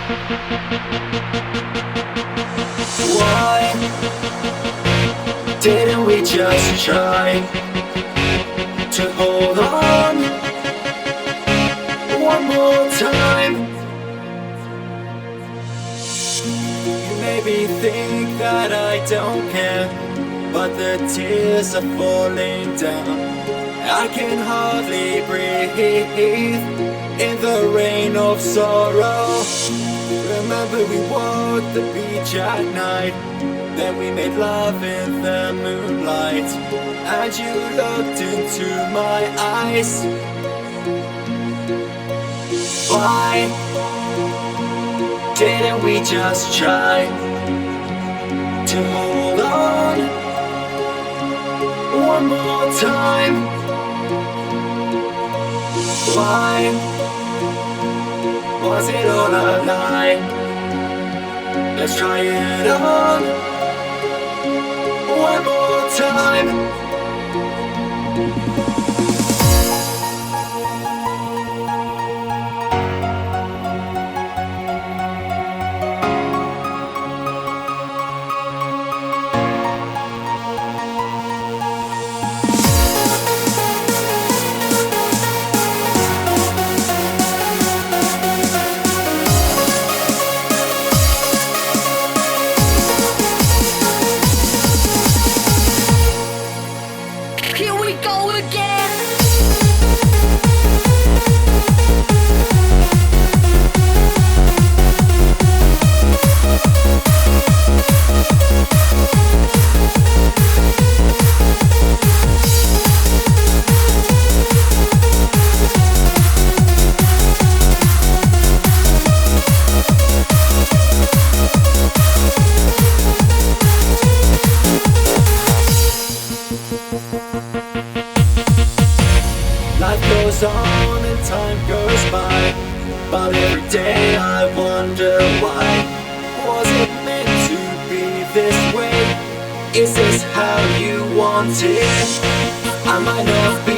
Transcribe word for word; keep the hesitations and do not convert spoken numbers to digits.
Why didn't we just try to hold on one more time? You maybe think that I don't care, but the tears are falling down. I can hardly breathe in the rain of sorrow. Remember we walked the beach at night, then we made love in the moonlight, and you looked into my eyes. Why didn't we just try to hold on one more time? Why was it all a lie? Let's try it on one more time. Here we go again. Life goes on and time goes by, but every day I wonder why. Was it meant to be this way? Is this how you want it? I might not be